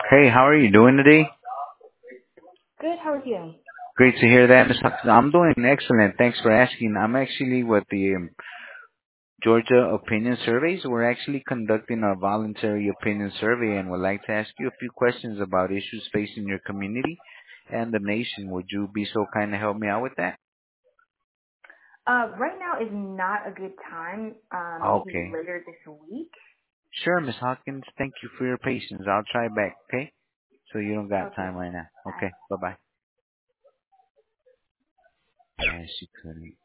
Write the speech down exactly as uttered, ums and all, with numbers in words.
Hey, how are you doing today? Good. How are you? Great to hear that, Miss Hudson. I'm doing excellent. Thanks for asking. I'm actually with the um, Georgia Opinion Surveys. We're actually conducting a voluntary opinion survey and would like to ask you a few questions about issues facing your community and the nation. Would you be so kind to help me out with that? Uh, right now is not a good time. Uh, maybe Okay. later this week. Sure, Miss Hawkins. Thank you for your patience. I'll try back, okay? So you don't got Okay. time right now. Bye. Okay, bye-bye. Yeah, she couldn't.